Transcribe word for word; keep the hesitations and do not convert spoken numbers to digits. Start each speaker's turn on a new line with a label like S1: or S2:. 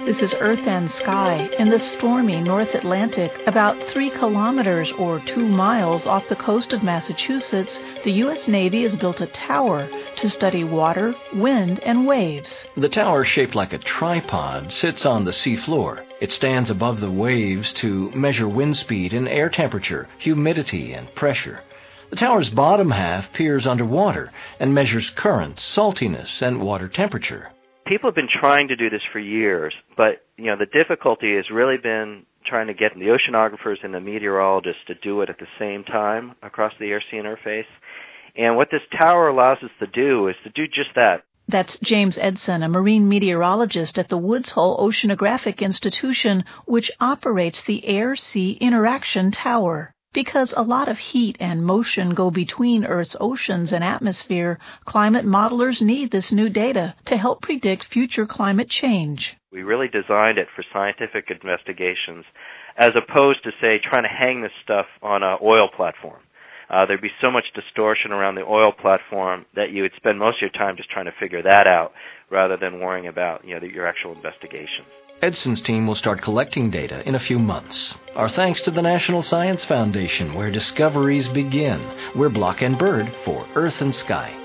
S1: This is Earth and Sky in the stormy North Atlantic. About three kilometers or two miles off the coast of Massachusetts, the U S Navy has built a tower to study water, wind, and waves.
S2: The tower, shaped like a tripod, sits on the seafloor. It stands above the waves to measure wind speed and air temperature, humidity, and pressure. The tower's bottom half peers underwater and measures currents, saltiness, and water temperature.
S3: People have been trying to do this for years, but you know the difficulty has really been trying to get the oceanographers and the meteorologists to do it at the same time across the air-sea interface. And what this tower allows us to do is to do just that.
S1: That's James Edson, a marine meteorologist at the Woods Hole Oceanographic Institution, which operates the Air-Sea Interaction Tower. Because a lot of heat and motion go between Earth's oceans and atmosphere, climate modelers need this new data to help predict future climate change.
S3: We really designed it for scientific investigations, as opposed to, say, trying to hang this stuff on an oil platform. Uh, there'd be so much distortion around the oil platform that you would spend most of your time just trying to figure that out, rather than worrying about, you know, your actual investigations.
S2: Edson's team will start collecting data in a few months. Our thanks to the National Science Foundation, where discoveries begin. We're Block and Bird for Earth and Sky.